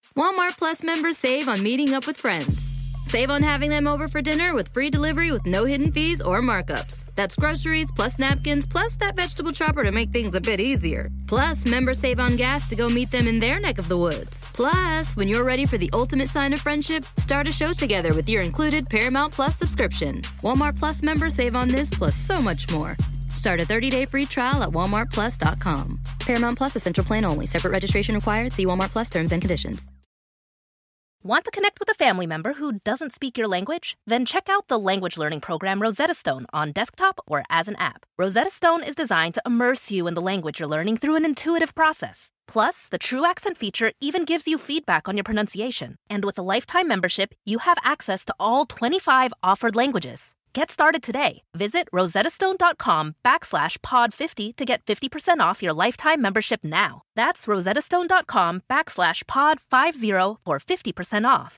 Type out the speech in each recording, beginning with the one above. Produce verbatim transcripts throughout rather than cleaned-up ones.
Walmart Plus members save on meeting up with friends. Save on having them over for dinner with free delivery with no hidden fees or markups. That's groceries, plus napkins, plus that vegetable chopper to make things a bit easier. Plus, members save on gas to go meet them in their neck of the woods. Plus, when you're ready for the ultimate sign of friendship, start a show together with your included Paramount Plus subscription. Walmart Plus members save on this plus so much more. Start a thirty-day free trial at walmart plus dot com. Paramount Plus Essential Plan only. Separate registration required. See Walmart Plus terms and conditions. Want to connect with a family member who doesn't speak your language? Then check out the language learning program Rosetta Stone on desktop or as an app. Rosetta Stone is designed to immerse you in the language you're learning through an intuitive process. Plus, the True Accent feature even gives you feedback on your pronunciation. And with a lifetime membership, you have access to all twenty-five offered languages. Get started today. Visit rosettastone.com backslash pod 50 to get fifty percent off your lifetime membership now. That's rosettastone.com backslash pod 50 for fifty percent off.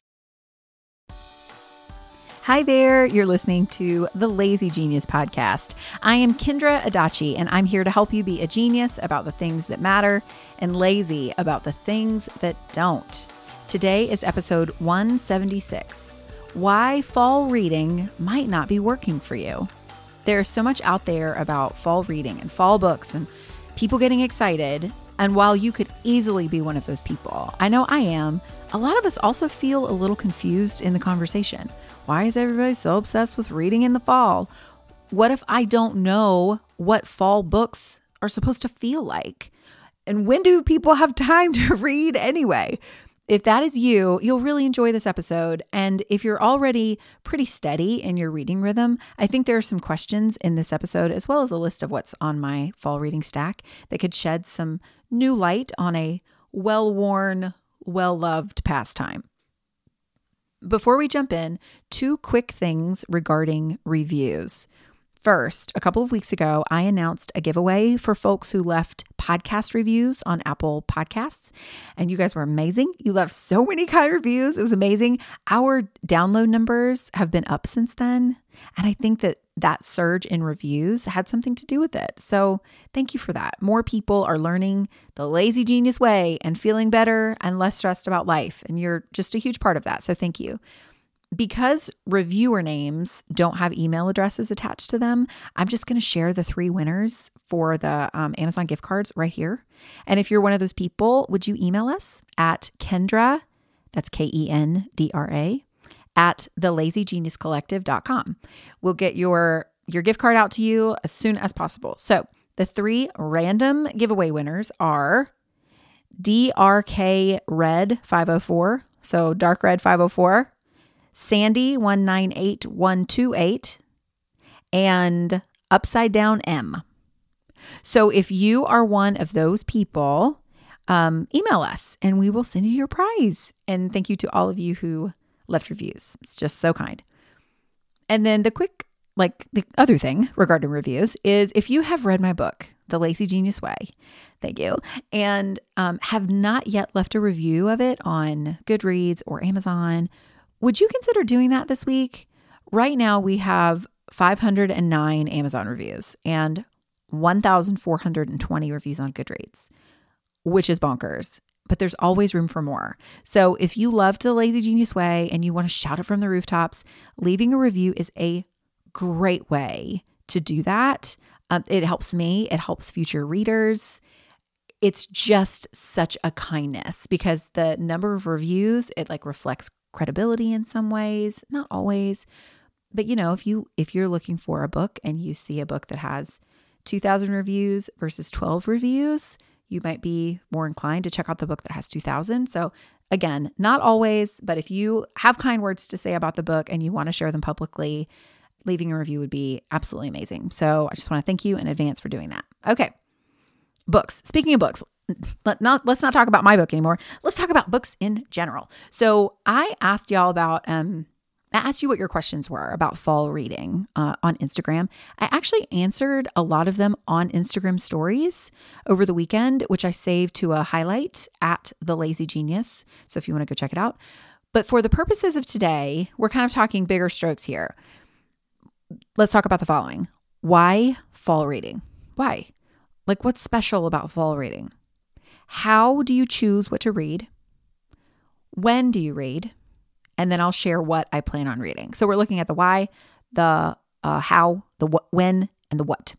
Hi there, you're listening to the Lazy Genius podcast. I am Kendra Adachi, and I'm here to help you be a genius about the things that matter and lazy about the things that don't. Today is episode one seventy-six. Why fall reading might not be working for you. There's so much out there about fall reading and fall books and people getting excited. And while you could easily be one of those people, I know I am, a lot of us also feel a little confused in the conversation. Why is everybody so obsessed with reading in the fall? What if I don't know what fall books are supposed to feel like? And when do people have time to read anyway? If that is you, you'll really enjoy this episode. And if you're already pretty steady in your reading rhythm, I think there are some questions in this episode, as well as a list of what's on my fall reading stack that could shed some new light on a well-worn, well-loved pastime. Before we jump in, two quick things regarding reviews. First, a couple of weeks ago, I announced a giveaway for folks who left podcast reviews on Apple Podcasts, and you guys were amazing. You left so many kind reviews. It was amazing. Our download numbers have been up since then, and I think that that surge in reviews had something to do with it. So thank you for that. More people are learning the Lazy Genius way and feeling better and less stressed about life, and you're just a huge part of that, so thank you. Because reviewer names don't have email addresses attached to them, I'm just going to share the three winners for the um, Amazon gift cards right here. And if you're one of those people, would you email us at Kendra, that's K E N D R A, at the lazy genius collective dot com. We'll get your, your gift card out to you as soon as possible. So the three random giveaway winners are D R K Red five oh four, so Dark Red five oh four, Sandy one nine eight one two eight, and Upside Down M. So if you are one of those people, um, email us and we will send you your prize. And thank you to all of you who left reviews. It's just so kind. And then the quick, like the other thing regarding reviews is if you have read my book, The Lazy Genius Way, thank you, and um, have not yet left a review of it on Goodreads or Amazon, would you consider doing that this week? Right now, we have five hundred nine Amazon reviews and one thousand four hundred twenty reviews on Goodreads, which is bonkers, but there's always room for more. So if you loved The Lazy Genius Way and you want to shout it from the rooftops, leaving a review is a great way to do that. Um, it helps me. It helps future readers. It's just such a kindness because the number of reviews, it like reflects credibility in some ways, not always. But you know, if you if you're looking for a book and you see a book that has two thousand reviews versus twelve reviews, you might be more inclined to check out the book that has two thousand. So again, not always, but if you have kind words to say about the book and you want to share them publicly, leaving a review would be absolutely amazing. So I just want to thank you in advance for doing that. Okay. Books. Speaking of books, let not, let's not talk about my book anymore. Let's talk about books in general. So I asked y'all about, um, I asked you what your questions were about fall reading uh, on Instagram. I actually answered a lot of them on Instagram stories over the weekend, which I saved to a highlight at The Lazy Genius. So if you want to go check it out. But for the purposes of today, we're kind of talking bigger strokes here. Let's talk about the following. Why fall reading? Why? Like, what's special about fall reading? How do you choose what to read? When do you read? And then I'll share what I plan on reading. So we're looking at the why, the uh, how, the wh- when, and the what.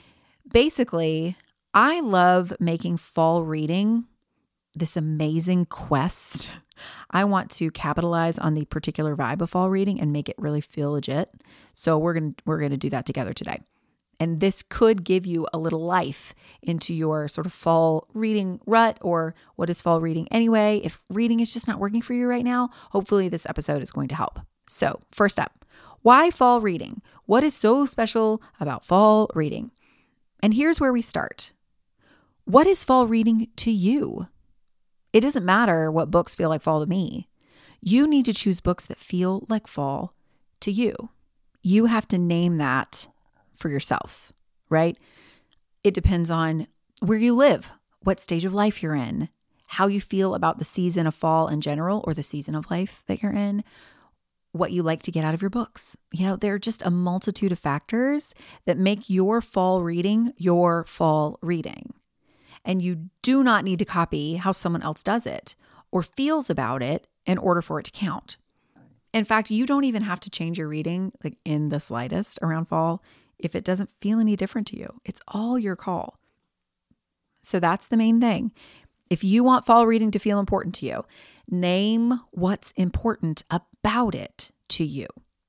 Basically, I love making fall reading this amazing quest. I want to capitalize on the particular vibe of fall reading and make it really feel legit. So we're going to we're going to do that together today. And this could give you a little life into your sort of fall reading rut, or what is fall reading anyway? If reading is just not working for you right now, hopefully this episode is going to help. So first up, why fall reading? What is so special about fall reading? And here's where we start. What is fall reading to you? It doesn't matter what books feel like fall to me. You need to choose books that feel like fall to you. You have to name that for yourself, right? It depends on where you live, what stage of life you're in, how you feel about the season of fall in general, or the season of life that you're in, what you like to get out of your books. You know, there are just a multitude of factors that make your fall reading your fall reading. And you do not need to copy how someone else does it or feels about it in order for it to count. In fact, you don't even have to change your reading like in the slightest around fall if it doesn't feel any different to you. It's all your call. So that's the main thing. If you want fall reading to feel important to you, name what's important about it to you,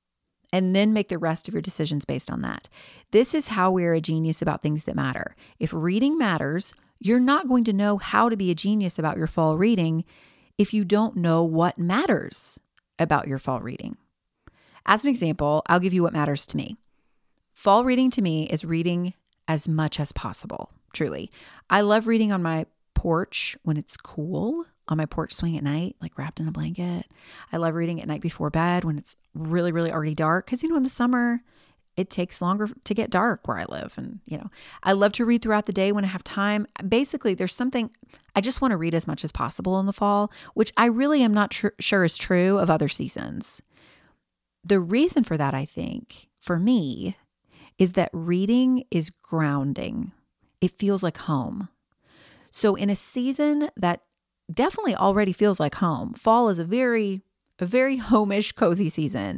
and then make the rest of your decisions based on that. This is how we're a genius about things that matter. If reading matters, you're not going to know how to be a genius about your fall reading if you don't know what matters about your fall reading. As an example, I'll give you what matters to me. Fall reading to me is reading as much as possible, truly. I love reading on my porch when it's cool, on my porch swing at night, like wrapped in a blanket. I love reading at night before bed when it's really, really already dark. Because, you know, in the summer, it takes longer to get dark where I live. And, you know, I love to read throughout the day when I have time. Basically, there's something, I just want to read as much as possible in the fall, which I really am not tr- sure is true of other seasons. The reason for that, I think, for me, is that reading is grounding. It feels like home. So in a season that definitely already feels like home, fall is a very, a very home-ish, cozy season.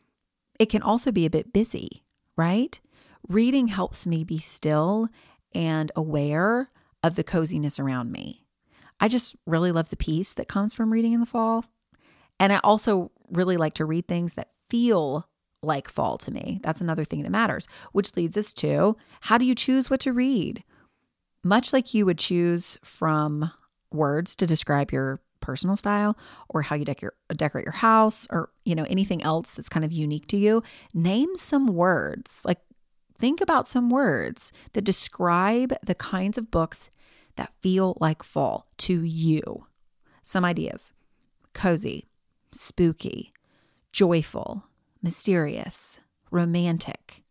It can also be a bit busy, right? Reading helps me be still and aware of the coziness around me. I just really love the peace that comes from reading in the fall. And I also really like to read things that feel like fall to me. That's another thing that matters, which leads us to, how do you choose what to read? Much like you would choose from words to describe your personal style, or how you dec- your, decorate your house, or, you know, anything else that's kind of unique to you, name some words. Like, think about some words that describe the kinds of books that feel like fall to you. Some ideas: cozy, spooky, joyful, mysterious, romantic.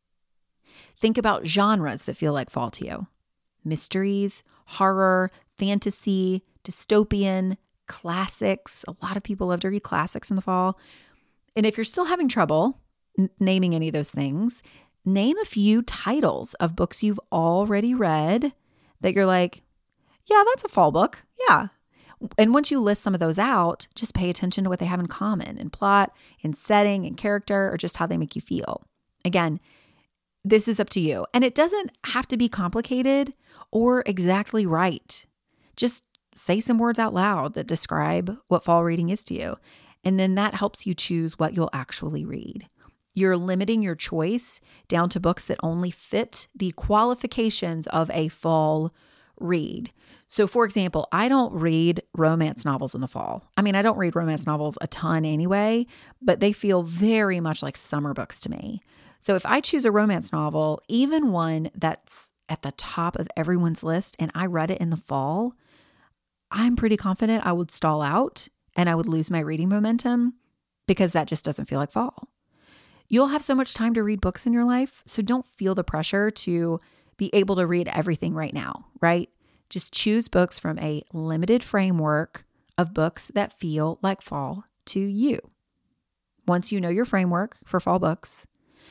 Think about genres that feel like fall to you: mysteries, horror, fantasy, dystopian, classics. A lot of people love to read classics in the fall. And if you're still having trouble n- naming any of those things, name a few titles of books you've already read that you're like, yeah, that's a fall book. Yeah. And once you list some of those out, just pay attention to what they have in common in plot, in setting, in character, or just how they make you feel. Again, this is up to you. And it doesn't have to be complicated or exactly right. Just say some words out loud that describe what fall reading is to you. And then that helps you choose what you'll actually read. You're limiting your choice down to books that only fit the qualifications of a fall read. So for example, I don't read romance novels in the fall. I mean, I don't read romance novels a ton anyway, but they feel very much like summer books to me. So if I choose a romance novel, even one that's at the top of everyone's list, and I read it in the fall, I'm pretty confident I would stall out and I would lose my reading momentum because that just doesn't feel like fall. You'll have so much time to read books in your life, so don't feel the pressure to be able to read everything right now, right? Just choose books from a limited framework of books that feel like fall to you. Once you know your framework for fall books,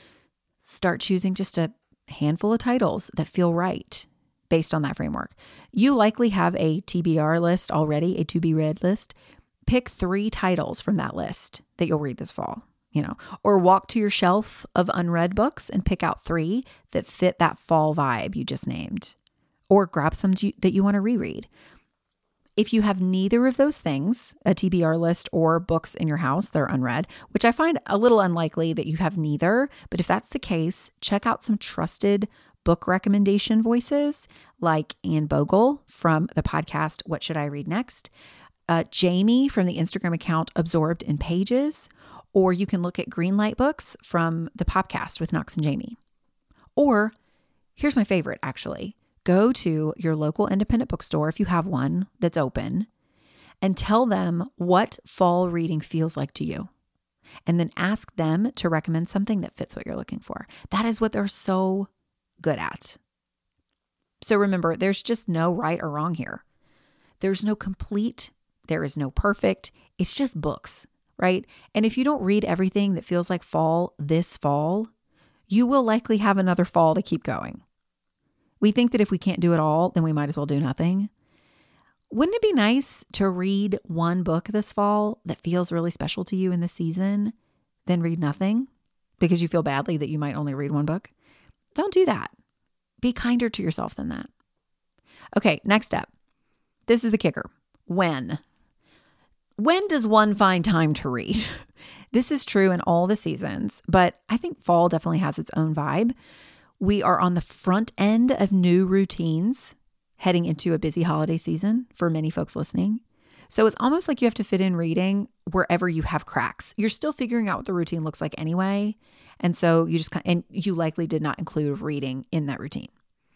start choosing just a handful of titles that feel right based on that framework. You likely have a T B R list already, a to be read list. Pick three titles from that list that you'll read this fall, you know, or walk to your shelf of unread books and pick out three that fit that fall vibe you just named, or grab some that you want to reread. If you have neither of those things, a T B R list or books in your house that are unread, which I find a little unlikely that you have neither, but if that's the case, check out some trusted book recommendation voices like Anne Bogle from the podcast What Should I Read Next? Uh, Jamie from the Instagram account Absorbed in Pages, or you can look at Greenlight Books from the podcast with Knox and Jamie. Or here's my favorite, actually. Go to your local independent bookstore, if you have one that's open, and tell them what fall reading feels like to you. And then ask them to recommend something that fits what you're looking for. That is what they're so good at. So remember, there's just no right or wrong here. There's no complete, there is no perfect. It's just books, right? And if you don't read everything that feels like fall this fall, you will likely have another fall to keep going. We think that if we can't do it all, then we might as well do nothing. Wouldn't it be nice to read one book this fall that feels really special to you in the season, then read nothing because you feel badly that you might only read one book? Don't do that. Be kinder to yourself than that. Okay, next up. This is the kicker. When? When does one find time to read? This is true in all the seasons, but I think fall definitely has its own vibe. We are on the front end of new routines heading into a busy holiday season for many folks listening. So it's almost like you have to fit in reading wherever you have cracks. You're still figuring out what the routine looks like anyway. And so you just, and you likely did not include reading in that routine.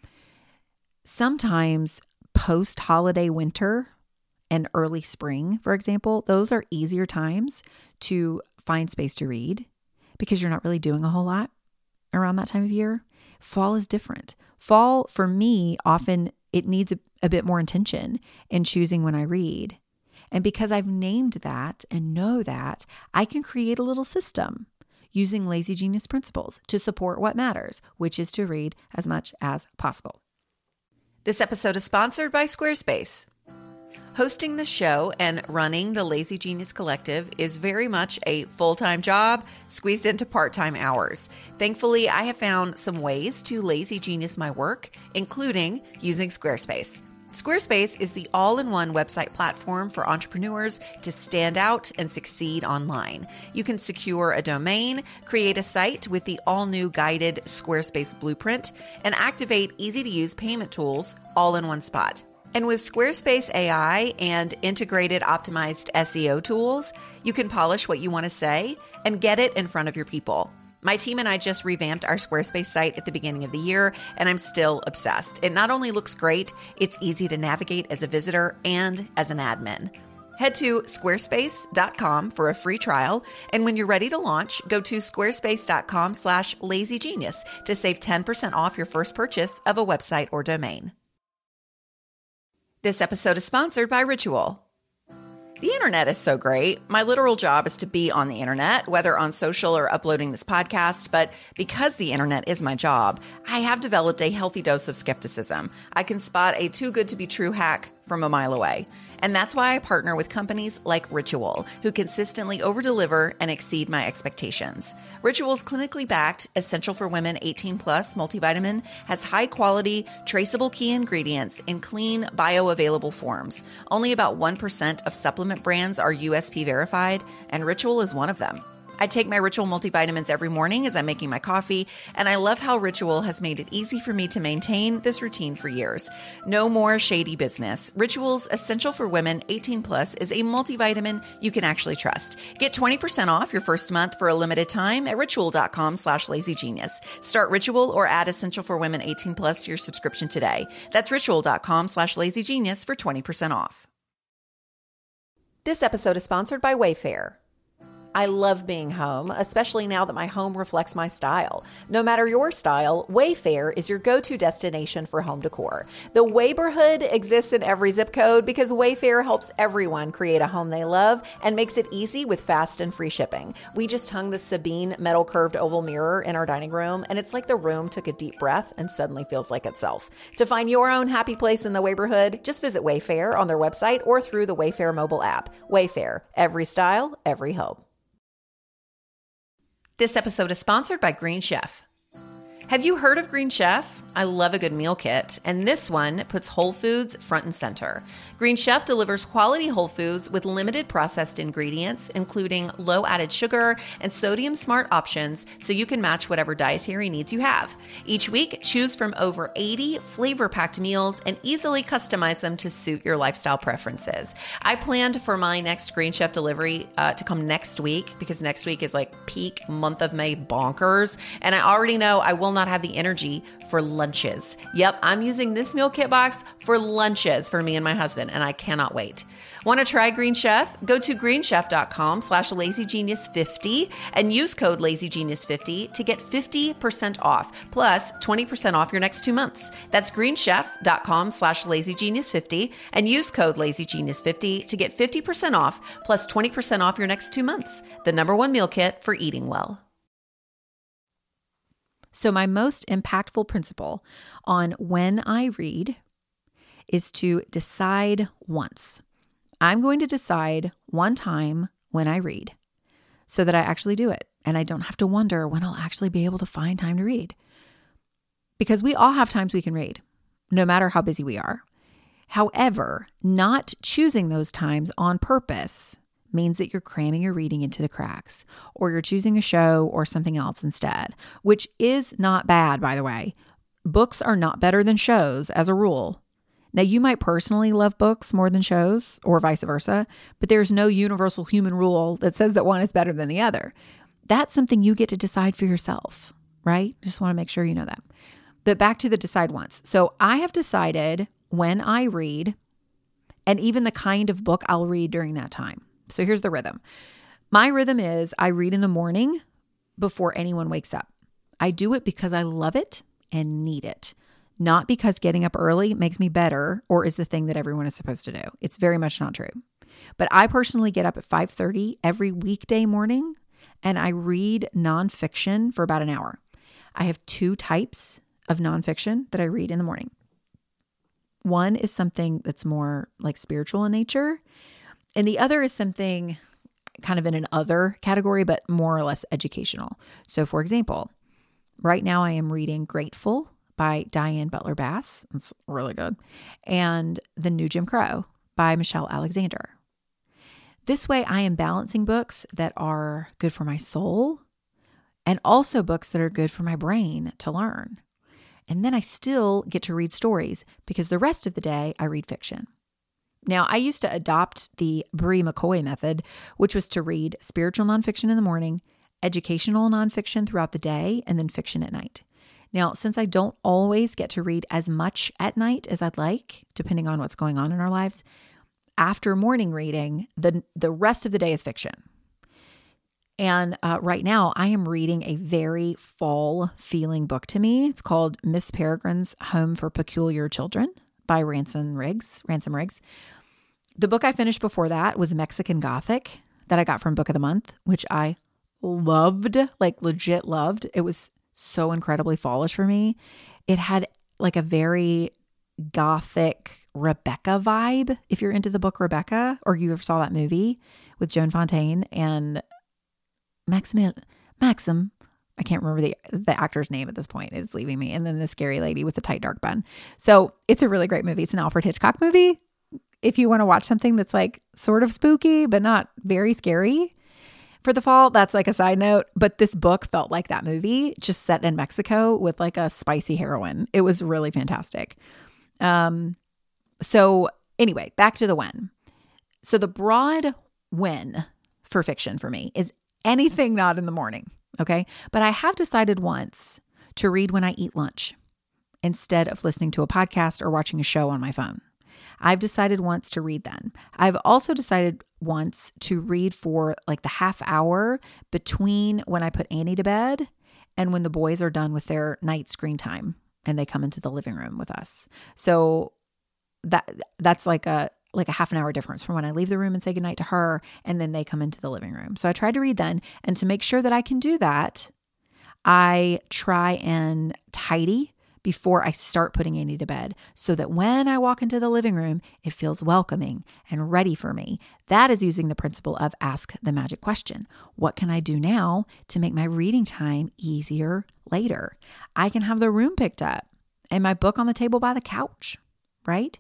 Sometimes post-holiday winter and early spring, for example, those are easier times to find space to read because you're not really doing a whole lot around that time of year. Fall is different. Fall, for me, often it needs a, a bit more intention in choosing when I read. And because I've named that and know that, I can create a little system using Lazy Genius principles to support what matters, which is to read as much as possible. This episode is sponsored by Squarespace. Hosting the show and running the Lazy Genius Collective is very much a full-time job squeezed into part-time hours. Thankfully, I have found some ways to Lazy Genius my work, including using Squarespace. Squarespace is the all-in-one website platform for entrepreneurs to stand out and succeed online. You can secure a domain, create a site with the all-new guided Squarespace blueprint, and activate easy-to-use payment tools all in one spot. And with Squarespace A I and integrated optimized S E O tools, you can polish what you want to say and get it in front of your people. My team and I just revamped our Squarespace site at the beginning of the year, and I'm still obsessed. It not only looks great, it's easy to navigate as a visitor and as an admin. Head to squarespace dot com for a free trial, and when you're ready to launch, go to squarespace dot com slash lazygenius to save ten percent off your first purchase of a website or domain. This episode is sponsored by Ritual. The internet is so great. My literal job is to be on the internet, whether on social or uploading this podcast. But because the internet is my job, I have developed a healthy dose of skepticism. I can spot a too good to be true hack from a mile away. And that's why I partner with companies like Ritual, who consistently overdeliver and exceed my expectations. Ritual's clinically backed, essential for women eighteen plus multivitamin has high quality, traceable key ingredients in clean, bioavailable forms. Only about one percent of supplement brands are U S P verified, and Ritual is one of them. I take my Ritual multivitamins every morning as I'm making my coffee, and I love how Ritual has made it easy for me to maintain this routine for years. No more shady business. Ritual's Essential for Women eighteen plus is a multivitamin you can actually trust. Get twenty percent off your first month for a limited time at ritual dot com slash lazygenius. Start Ritual or add Essential for Women eighteen plus to your subscription today. That's ritual dot com slash lazygenius for twenty percent off. This episode is sponsored by Wayfair. I love being home, especially now that my home reflects my style. No matter your style, Wayfair is your go-to destination for home decor. The Wayborhood exists in every zip code because Wayfair helps everyone create a home they love and makes it easy with fast and free shipping. We just hung the Sabine metal curved oval mirror in our dining room, and it's like the room took a deep breath and suddenly feels like itself. To find your own happy place in the Wayborhood, just visit Wayfair on their website or through the Wayfair mobile app. Wayfair, every style, every home. This episode is sponsored by Green Chef. Have you heard of Green Chef? I love a good meal kit, and this one puts whole foods front and center. Green Chef delivers quality whole foods with limited processed ingredients, including low added sugar and sodium smart options, so you can match whatever dietary needs you have. Each week, choose from over eighty flavor-packed meals and easily customize them to suit your lifestyle preferences. I planned for my next Green Chef delivery uh, to come next week, because next week is like peak month of May bonkers, and I already know I will not have the energy for lunches. Yep, I'm using this meal kit box for lunches for me and my husband, and I cannot wait. Want to try Green Chef? Go to greenchef.com slash lazygenius50 and use code lazygenius50 to get fifty percent off, plus twenty percent off your next two months. That's greenchef.com slash lazygenius50 and use code lazygenius50 to get fifty percent off, plus twenty percent off your next two months. The number one meal kit for eating well. So my most impactful principle on when I read is to decide once. I'm going to decide one time when I read so that I actually do it and I don't have to wonder when I'll actually be able to find time to read. Because we all have times we can read, no matter how busy we are. However, not choosing those times on purpose means that you're cramming your reading into the cracks, or you're choosing a show or something else instead, which is not bad, by the way. Books are not better than shows as a rule. Now, you might personally love books more than shows, or vice versa, but there's no universal human rule that says that one is better than the other. That's something you get to decide for yourself, right? Just want to make sure you know that. But back to the decide once. So I have decided when I read, and even the kind of book I'll read during that time. So here's the rhythm. My rhythm is I read in the morning before anyone wakes up. I do it because I love it and need it, not because getting up early makes me better or is the thing that everyone is supposed to do. It's very much not true. But I personally get up at five thirty every weekday morning and I read nonfiction for about an hour. I have two types of nonfiction that I read in the morning. One is something that's more like spiritual in nature. And the other is something kind of in an other category, but more or less educational. So for example, right now I am reading Grateful by Diane Butler Bass. It's really good. And The New Jim Crow by Michelle Alexander. This way I am balancing books that are good for my soul and also books that are good for my brain to learn. And then I still get to read stories because the rest of the day I read fiction. Now, I used to adopt the Brie McCoy method, which was to read spiritual nonfiction in the morning, educational nonfiction throughout the day, and then fiction at night. Now, since I don't always get to read as much at night as I'd like, depending on what's going on in our lives, after morning reading, the, the rest of the day is fiction. And uh, right now, I am reading a very fall-feeling book to me. It's called Miss Peregrine's Home for Peculiar Children by Ransom Riggs. Ransom Riggs. The book I finished before that was Mexican Gothic that I got from Book of the Month, which I loved, like legit loved. It was so incredibly fallish for me. It had like a very Gothic Rebecca vibe. If you're into the book Rebecca, or you ever saw that movie with Joan Fontaine and Maxim, Maxim, I can't remember the the actor's name at this point. It's leaving me. And then the scary lady with the tight dark bun. So it's a really great movie. It's an Alfred Hitchcock movie. If you want to watch something that's like sort of spooky, but not very scary for the fall, that's like a side note. But this book felt like that movie, just set in Mexico with like a spicy heroine. It was really fantastic. Um, so anyway, back to the when. So the broad when for fiction for me is anything not in the morning. Okay. But I have decided once to read when I eat lunch instead of listening to a podcast or watching a show on my phone. I've decided once to read then. I've also decided once to read for like the half hour between when I put Annie to bed and when the boys are done with their night screen time and they come into the living room with us. So that that's like a like a half an hour difference from when I leave the room and say goodnight to her and then they come into the living room. So I tried to read then. And to make sure that I can do that, I try and tidy before I start putting Annie to bed so that when I walk into the living room, it feels welcoming and ready for me. That is using the principle of ask the magic question. What can I do now to make my reading time easier later? I can have the room picked up and my book on the table by the couch, right?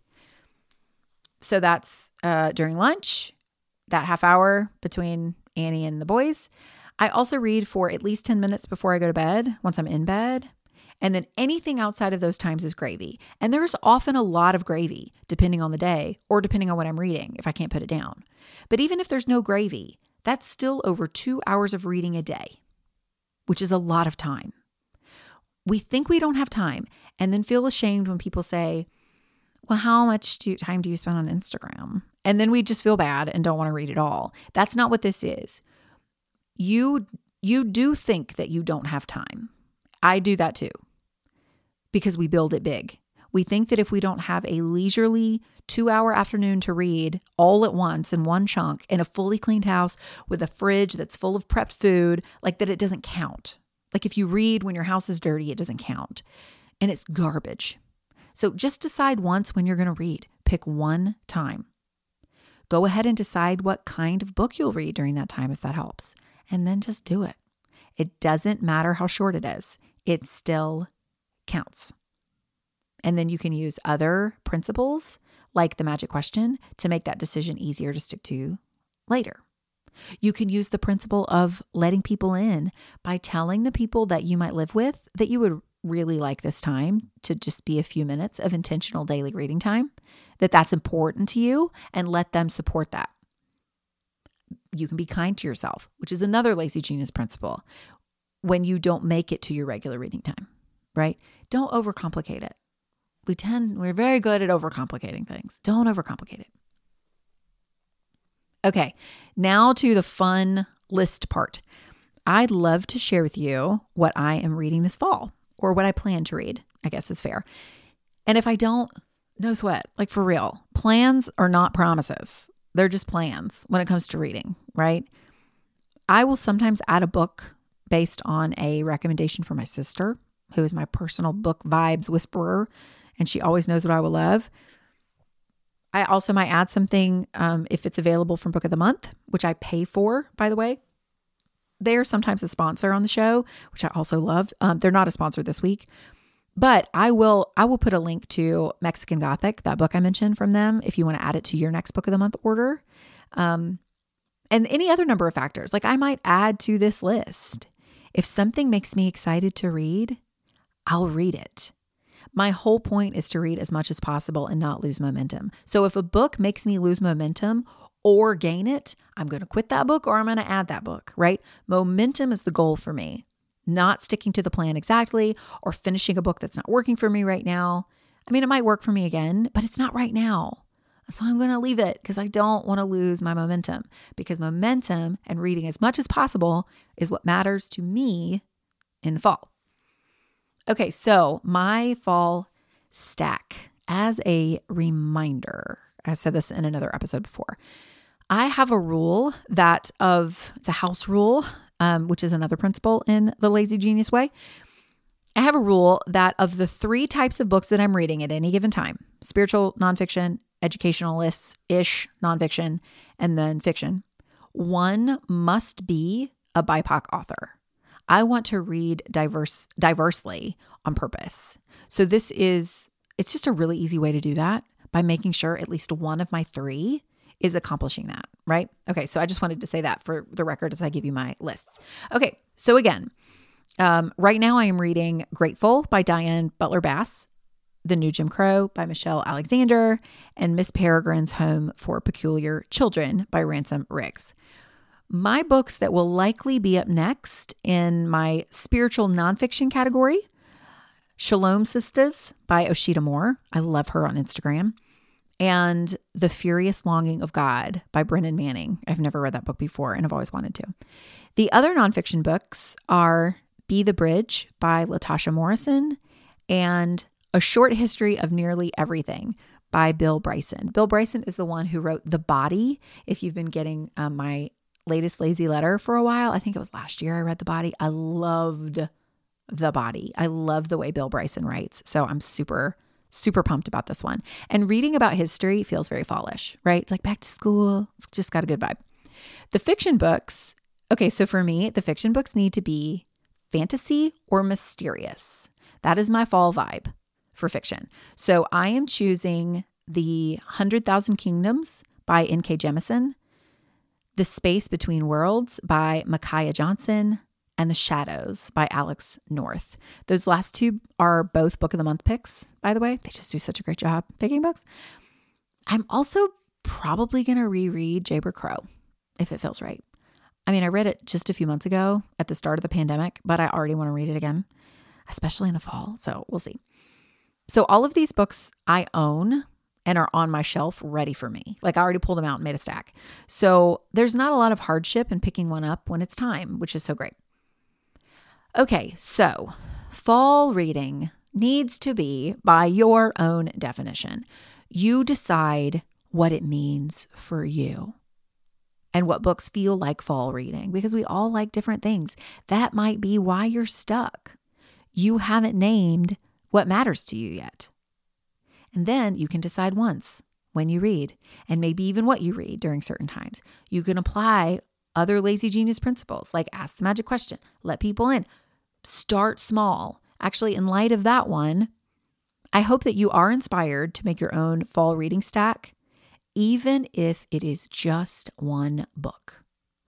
So that's uh, during lunch, that half hour between Annie and the boys. I also read for at least ten minutes before I go to bed, once I'm in bed. And then anything outside of those times is gravy. And there's often a lot of gravy, depending on the day or depending on what I'm reading, if I can't put it down. But even if there's no gravy, that's still over two hours of reading a day, which is a lot of time. We think we don't have time and then feel ashamed when people say, well, how much do you, time do you spend on Instagram? And then we just feel bad and don't want to read at all. That's not what this is. You, you do think that you don't have time. I do that too, because we build it big. We think that if we don't have a leisurely two-hour afternoon to read all at once in one chunk in a fully cleaned house with a fridge that's full of prepped food, like that it doesn't count. Like if you read when your house is dirty, it doesn't count. And it's garbage. So just decide once when you're going to read. Pick one time. Go ahead and decide what kind of book you'll read during that time if that helps. And then just do it. It doesn't matter how short it is. It still counts. And then you can use other principles like the magic question to make that decision easier to stick to later. You can use the principle of letting people in by telling the people that you might live with that you would really like this time to just be a few minutes of intentional daily reading time, that that's important to you, and let them support that. You can be kind to yourself, which is another Lazy Genius principle. When you don't make it to your regular reading time, right? Don't overcomplicate it. We tend, we're very good at overcomplicating things. Don't overcomplicate it. Okay, now to the fun list part. I'd love to share with you what I am reading this fall, or what I plan to read, I guess is fair. And if I don't, no sweat, like for real. Plans are not promises. They're just plans when it comes to reading, right? I will sometimes add a book based on a recommendation from my sister, who is my personal book vibes whisperer, and she always knows what I will love. I also might add something um, if it's available from Book of the Month, which I pay for, by the way. They're sometimes a sponsor on the show, which I also loved. Um, they're not a sponsor this week, but I will I will put a link to Mexican Gothic, that book I mentioned from them, if you want to add it to your next Book of the Month order. Um, and any other number of factors. Like I might add to this list. If something makes me excited to read, I'll read it. My whole point is to read as much as possible and not lose momentum. So if a book makes me lose momentum or gain it, I'm going to quit that book or I'm going to add that book, right? Momentum is the goal for me, not sticking to the plan exactly or finishing a book that's not working for me right now. I mean, it might work for me again, but it's not right now. So I'm going to leave it because I don't want to lose my momentum, because momentum and reading as much as possible is what matters to me in the fall. Okay, so my fall stack, as a reminder, I've said this in another episode before, I have a rule that of, it's a house rule, um, which is another principle in the Lazy Genius way. I have a rule that of the three types of books that I'm reading at any given time, spiritual nonfiction, educationalist-ish nonfiction, and then fiction, one must be a B I P O C author. I want to read diverse, diversely on purpose. So this is, it's just a really easy way to do that by making sure at least one of my three is accomplishing that, right? Okay, so I just wanted to say that for the record as I give you my lists. Okay, so again, um, right now I am reading Grateful by Diane Butler Bass, The New Jim Crow by Michelle Alexander, and Miss Peregrine's Home for Peculiar Children by Ransom Riggs. My books that will likely be up next in my spiritual nonfiction category, Shalom Sisters by Oshita Moore. I love her on Instagram. and The Furious Longing of God by Brennan Manning. I've never read that book before, and I've always wanted to. The other nonfiction books are Be the Bridge by Latasha Morrison and A Short History of Nearly Everything by Bill Bryson. Bill Bryson is the one who wrote The Body. If you've been getting um, my latest lazy letter for a while, I think it was last year I read The Body. I loved The Body. I love the way Bill Bryson writes. So I'm super, super pumped about this one. And reading about history feels very fallish, right? It's like back to school. It's just got a good vibe. The fiction books, okay, so for me, the fiction books need to be fantasy or mysterious. That is my fall vibe for fiction. So I am choosing The Hundred Thousand Kingdoms by N K Jemisin, The Space Between Worlds by Micaiah Johnson, and The Shadows by Alex North. Those last two are both Book of the Month picks, by the way. They just do such a great job picking books. I'm also probably going to reread Jayber Crow if it feels right. I mean, I read it just a few months ago at the start of the pandemic, but I already want to read it again, especially in the fall. So we'll see. So all of these books I own and are on my shelf ready for me. Like I already pulled them out and made a stack. So there's not a lot of hardship in picking one up when it's time, which is so great. Okay, so fall reading needs to be by your own definition. You decide what it means for you and what books feel like fall reading, because we all like different things. That might be why you're stuck. You haven't named what matters to you yet. And then you can decide once when you read, and maybe even what you read during certain times. You can apply other Lazy Genius principles, like ask the magic question, let people in, start small. Actually, in light of that one, I hope that you are inspired to make your own fall reading stack, even if it is just one book.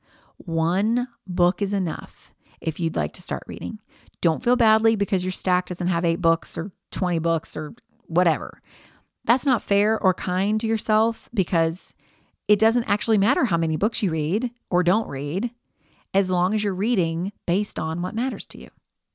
One book is enough if you'd like to start reading. Don't feel badly because your stack doesn't have eight books or twenty books or whatever. That's not fair or kind to yourself, because it doesn't actually matter how many books you read or don't read, as long as you're reading based on what matters to you.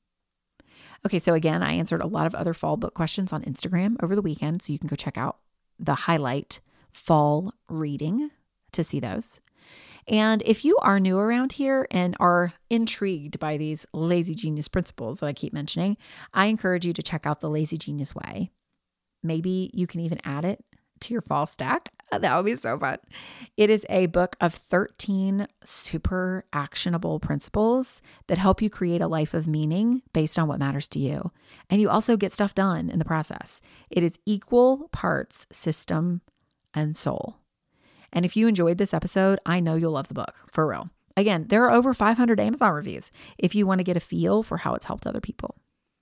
Okay, so again, I answered a lot of other fall book questions on Instagram over the weekend, so you can go check out the highlight fall reading to see those. And if you are new around here and are intrigued by these Lazy Genius principles that I keep mentioning, I encourage you to check out the Lazy Genius Way. Maybe you can even add it to your fall stack. That would be so fun. It is a book of thirteen super actionable principles that help you create a life of meaning based on what matters to you. And you also get stuff done in the process. It is equal parts system and soul. And if you enjoyed this episode, I know you'll love the book, for real. Again, there are over five hundred Amazon reviews if you want to get a feel for how it's helped other people.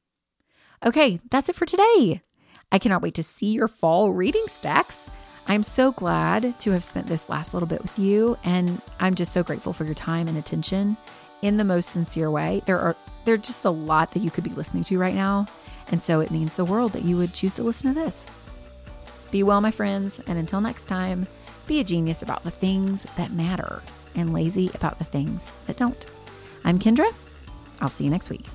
Okay, that's it for today. I cannot wait to see your fall reading stacks. I'm so glad to have spent this last little bit with you, and I'm just so grateful for your time and attention in the most sincere way. There are there's just a lot that you could be listening to right now, and so it means the world that you would choose to listen to this. Be well, my friends, and until next time, be a genius about the things that matter and lazy about the things that don't. I'm Kendra. I'll see you next week.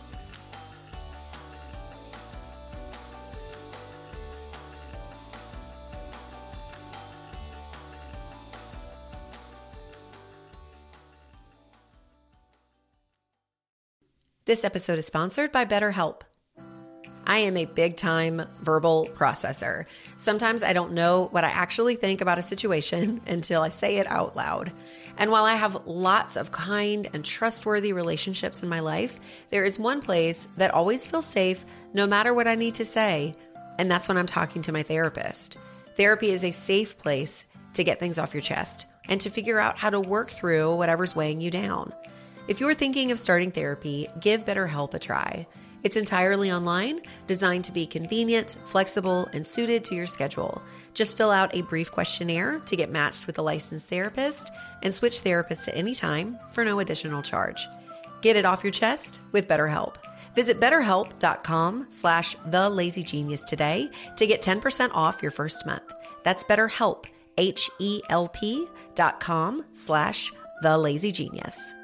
This episode is sponsored by BetterHelp. I am a big-time verbal processor. Sometimes I don't know what I actually think about a situation until I say it out loud. And while I have lots of kind and trustworthy relationships in my life, there is one place that always feels safe no matter what I need to say, and that's when I'm talking to my therapist. Therapy is a safe place to get things off your chest and to figure out how to work through whatever's weighing you down. If you're thinking of starting therapy, give BetterHelp a try. It's entirely online, designed to be convenient, flexible, and suited to your schedule. Just fill out a brief questionnaire to get matched with a licensed therapist and switch therapists at any time for no additional charge. Get it off your chest with BetterHelp. Visit betterhelp.com slash thelazygenius today to get ten percent off your first month. That's BetterHelp, H E L P dot com slash thelazygenius.